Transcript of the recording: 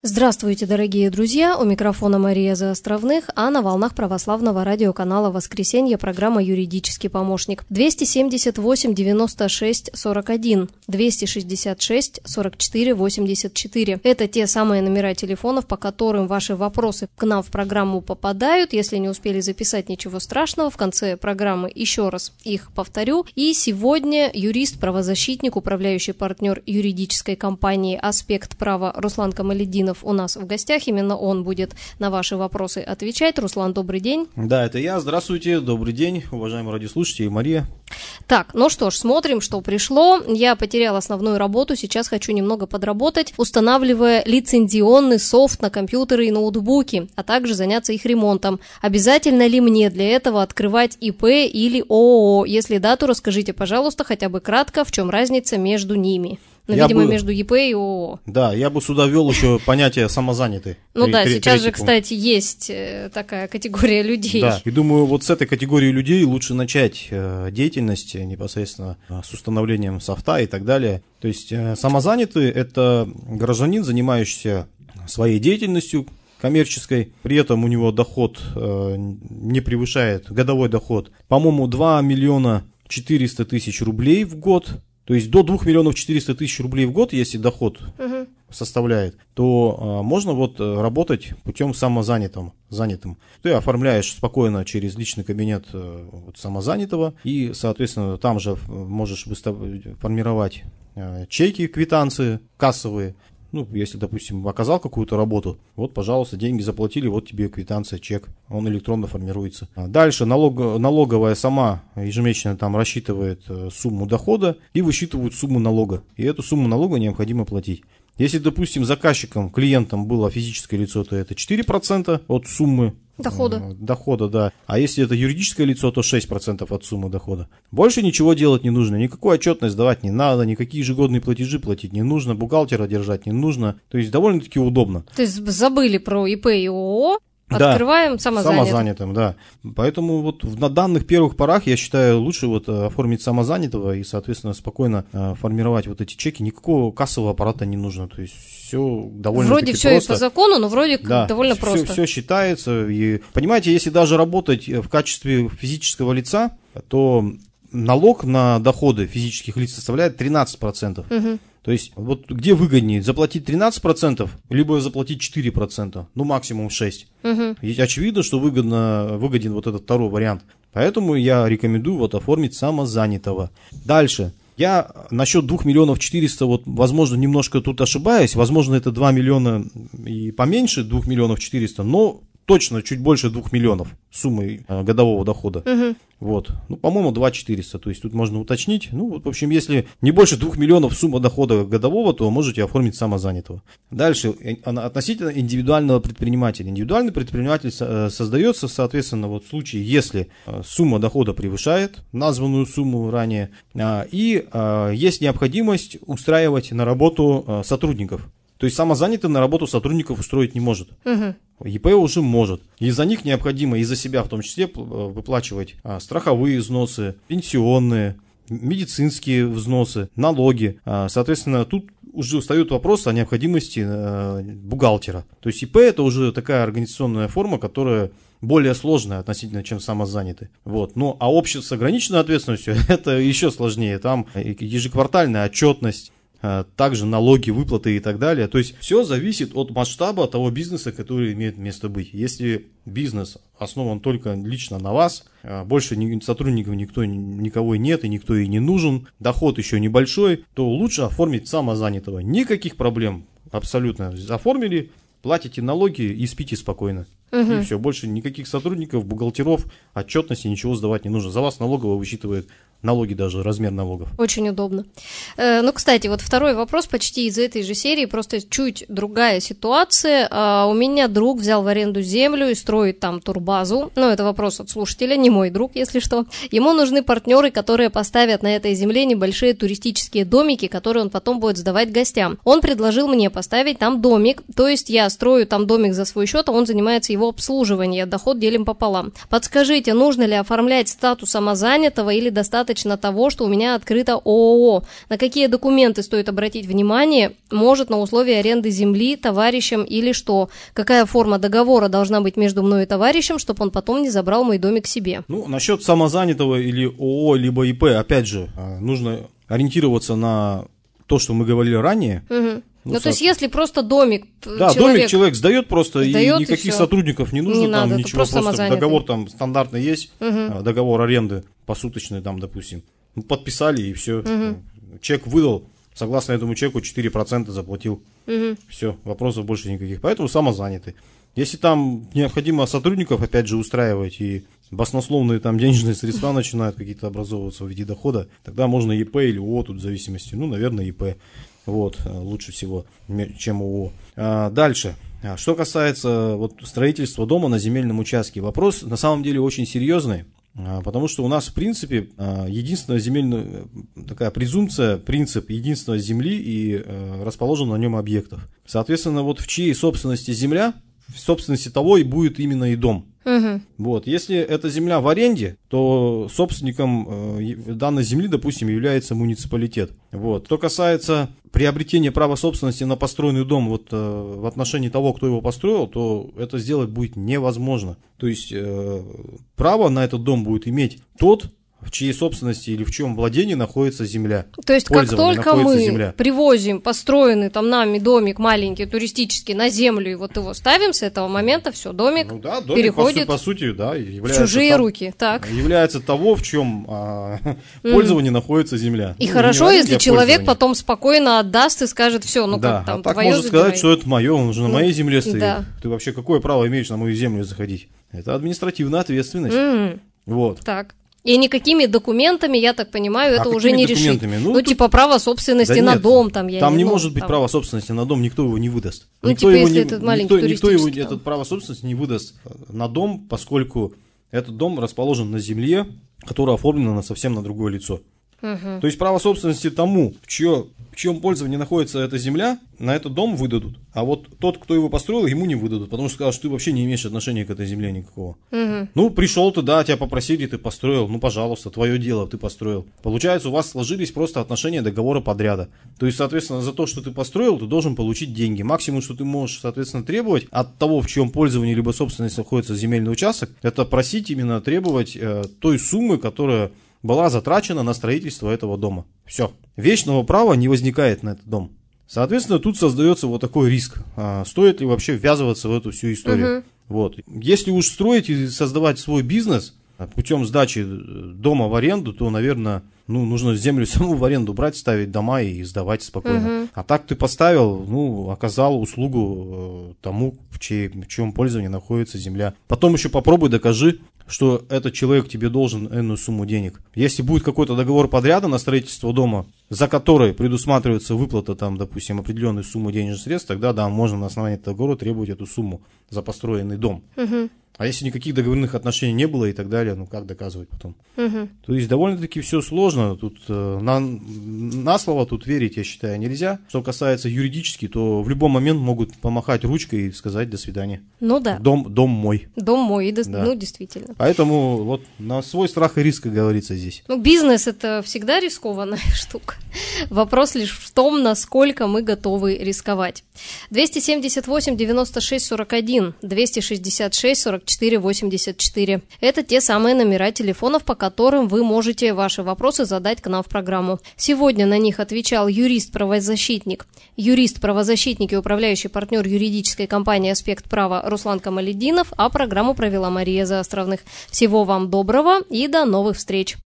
Здравствуйте, дорогие друзья! У микрофона Мария Заостровных, а на волнах православного радиоканала «Воскресенье» программа «Юридический помощник». 278 96 41, 266 44 84. Это те самые номера телефонов, по которым ваши вопросы к нам в программу попадают. Если не успели записать, ничего страшного, в конце программы еще раз их повторю. И сегодня юрист, правозащитник, управляющий партнер юридической компании «Аспект права» Руслан Камалетдинов у нас в гостях. Именно он будет на ваши вопросы отвечать. Руслан, добрый день. Да, это я. Здравствуйте, добрый день, уважаемые радиослушатели и Мария. Так, ну что ж, смотрим, что пришло. Я потеряла основную работу, сейчас хочу немного подработать, устанавливая лицензионный софт на компьютеры и ноутбуки, а также заняться их ремонтом. Обязательно ли мне для этого открывать ИП или ООО? Если да, то расскажите, пожалуйста, хотя бы кратко, в чем разница между ними. Ну, видимо, между ИП и ООО. Да, я бы сюда ввел еще понятие самозанятый. Ну да, сейчас же, кстати, есть такая категория людей. Да, и думаю, вот с этой категории людей лучше начать деятельность непосредственно с установлением софта и так далее. То есть самозанятый – это гражданин, занимающийся своей деятельностью коммерческой, при этом у него доход не превышает, годовой доход, по-моему, 2 миллиона 400 тысяч рублей в год. То есть до 2 миллионов 400 тысяч рублей в год, если доход составляет, то можно вот работать путем самозанятым. Ты оформляешь спокойно через личный кабинет самозанятого и, соответственно, там же можешь формировать чеки, квитанции кассовые. Ну, если, допустим, оказал какую-то работу, вот, пожалуйста, деньги заплатили, вот тебе квитанция, чек, он электронно формируется. Дальше налоговая сама ежемесячно там рассчитывает сумму дохода и высчитывает сумму налога. И эту сумму налога необходимо платить. Если, допустим, заказчиком, клиентом было физическое лицо, то это 4% от суммы дохода, да. А если это юридическое лицо, то 6% от суммы дохода. Больше ничего делать не нужно, никакую отчетность давать не надо, никакие ежегодные платежи платить не нужно, бухгалтера держать не нужно. То есть довольно-таки удобно. То есть забыли про ИП и ООО? Открываем самозанятым, да. Поэтому вот на данных первых порах, я считаю, лучше вот оформить самозанятого и, соответственно, спокойно формировать вот эти чеки. Никакого кассового аппарата не нужно. То есть все довольно вроде таки все просто. И по закону, но вроде да, довольно просто. Все считается. И, понимаете, если даже работать в качестве физического лица, то налог на доходы физических лиц составляет 13%. Угу. То есть, вот где выгоднее, заплатить 13%, либо заплатить 4%, ну максимум 6%. Угу. И очевидно, что выгоден вот этот второй вариант. Поэтому я рекомендую вот оформить самозанятого. Дальше. Я насчет 2 миллионов 400, вот, возможно, немножко тут ошибаюсь, возможно, это 2 миллиона и поменьше 2 миллионов 400, но точно чуть больше 2 миллионов суммы годового дохода. Угу. Вот. Ну, по-моему, 2 400. То есть тут можно уточнить. Ну, вот, в общем, если не больше 2 миллионов сумма дохода годового, то можете оформить самозанятого. Дальше, относительно индивидуального предпринимателя. Индивидуальный предприниматель создается, соответственно, вот в случае, если сумма дохода превышает названную сумму ранее, и есть необходимость устраивать на работу сотрудников. То есть самозанятый на работу сотрудников устроить не может. Угу. ИП уже может. И за них необходимо, и за себя в том числе, выплачивать страховые взносы, пенсионные, медицинские взносы, налоги. Соответственно, тут уже встает вопрос о необходимости бухгалтера. То есть ИП это уже такая организационная форма, которая более сложная относительно, чем самозанятый. Вот. Ну, а общество с ограниченной ответственностью это еще сложнее. Там ежеквартальная отчетность, также налоги, выплаты и так далее. То есть все зависит от масштаба того бизнеса, который имеет место быть. Если бизнес основан только лично на вас, больше сотрудников никого нет и никто и не нужен, доход еще небольшой, то лучше оформить самозанятого. Никаких проблем абсолютно. Оформили, платите налоги и спите спокойно. Угу. И все, больше никаких сотрудников, бухгалтеров, отчетности, ничего сдавать не нужно. За вас налоговая высчитывает налоги, даже размер налогов. Очень удобно. Ну, кстати, вот второй вопрос почти из этой же серии, просто чуть другая ситуация. У меня друг взял в аренду землю и строит там турбазу. Ну, это вопрос от слушателя, не мой друг, если что. Ему нужны партнеры, которые поставят на этой земле небольшие туристические домики, которые он потом будет сдавать гостям. Он предложил мне поставить там домик, то есть я строю там домик за свой счет, а он занимается его обслуживанием, доход делим пополам. Подскажите, нужно ли оформлять статус самозанятого или достаточно достаточно того, что у меня открыто ООО. На какие документы стоит обратить внимание? Может, на условия аренды земли товарищам или что? Какая форма договора должна быть между мной и товарищем, чтобы он потом не забрал мой домик себе? Ну, насчет самозанятого или ООО, либо ИП, опять же, нужно ориентироваться на то, что мы говорили ранее. Угу. Ну, то есть, если просто домик, да, домик человек сдает просто, и никаких сотрудников не нужно, не там надо, ничего, просто договор там стандартный есть, договор аренды посуточный там, допустим. Ну, подписали и все. Чек выдал, согласно этому чеку 4% заплатил. Все, вопросов больше никаких. Поэтому самозанятый. Если там необходимо сотрудников, опять же, устраивать, и баснословные там денежные средства начинают какие-то образовываться в виде дохода, тогда можно ИП или ООО, тут в зависимости. Ну, наверное, ИП. Вот, лучше всего, чем ООО. Дальше. Что касается вот строительства дома на земельном участке, вопрос на самом деле очень серьезный, потому что у нас, в принципе, единственная земельная такая презумпция, принцип единственной земли и расположен на нем объектов. Соответственно, вот в чьей собственности земля, в собственности того и будет именно и дом. Вот. Если эта земля в аренде, то собственником данной земли, допустим, является муниципалитет. Вот. Что касается приобретения права собственности на построенный дом вот, в отношении того, кто его построил, то это сделать будет невозможно. То есть право на этот дом будет иметь тот, в чьей собственности или в чьем владении находится земля. То есть, как только мы привозим построенный там нами домик маленький, туристический, на землю, и вот его ставим, с этого момента все, домик, домик переходит по сути, да, в чужие руки. Так. Является того, в чем пользовании находится земля. И хорошо, если человек потом спокойно отдаст и скажет, все, ну да, как там, так твое может сказать, что это мое, он же на моей земле стоит. Да. Ты вообще какое право имеешь на мою землю заходить? Это административная ответственность. Вот. Так. И никакими документами, я так понимаю, это уже не решить. Ну, типа право собственности на дом. Там не может быть права собственности на дом, никто его не выдаст. Ну, никто типа, если этот маленький туристический. Никто этот право собственности не выдаст на дом, поскольку этот дом расположен на земле, которая оформлена совсем на другое лицо. То есть право собственности тому, в чьем пользовании находится эта земля, на этот дом выдадут. А вот тот, кто его построил, ему не выдадут, потому что скажут, что ты вообще не имеешь отношения к этой земле никакого. Ну, пришел ты, да, тебя попросили, ты построил, ну, пожалуйста, твое дело, ты построил. Получается, у вас сложились просто отношения договора подряда. То есть, соответственно, за то, что ты построил, ты должен получить деньги. Максимум, что ты можешь, соответственно, требовать от того, в чьем пользовании либо собственности находится земельный участок, это просить именно требовать той суммы, которая была затрачена на строительство этого дома. Все. Вечного права не возникает на этот дом. Соответственно, тут создается вот такой риск. Стоит ли вообще ввязываться в эту всю историю? Вот. Если уж строить и создавать свой бизнес путем сдачи дома в аренду, то, наверное, нужно землю саму в аренду брать, ставить дома и сдавать спокойно. А так ты поставил, оказал услугу тому, в чьем пользовании находится земля. Потом еще попробуй докажи, что этот человек тебе должен энную сумму денег. Если будет какой-то договор подряда на строительство дома, за который предусматривается выплата, там, допустим, определенной суммы денежных средств, тогда, да, можно на основании этого договора требовать эту сумму за построенный дом. А если никаких договорных отношений не было и так далее, как доказывать потом? То есть довольно-таки все сложно. Тут на слово тут верить, я считаю, нельзя. Что касается юридически, то в любой момент могут помахать ручкой и сказать «до свидания». Ну да. Дом мой. Дом мой, да. Действительно. Поэтому вот на свой страх и риск, как говорится, здесь. Бизнес – это всегда рискованная штука. Вопрос лишь в том, насколько мы готовы рисковать. 278 96 41, 266 44 84. Это те самые номера телефонов, по которым вы можете ваши вопросы задать к нам в программу. Сегодня на них отвечал юрист-правозащитник и управляющий партнер юридической компании «Аспект права» Руслан Камалетдинов, а программу провела Мария Заостровных. Всего вам доброго и до новых встреч!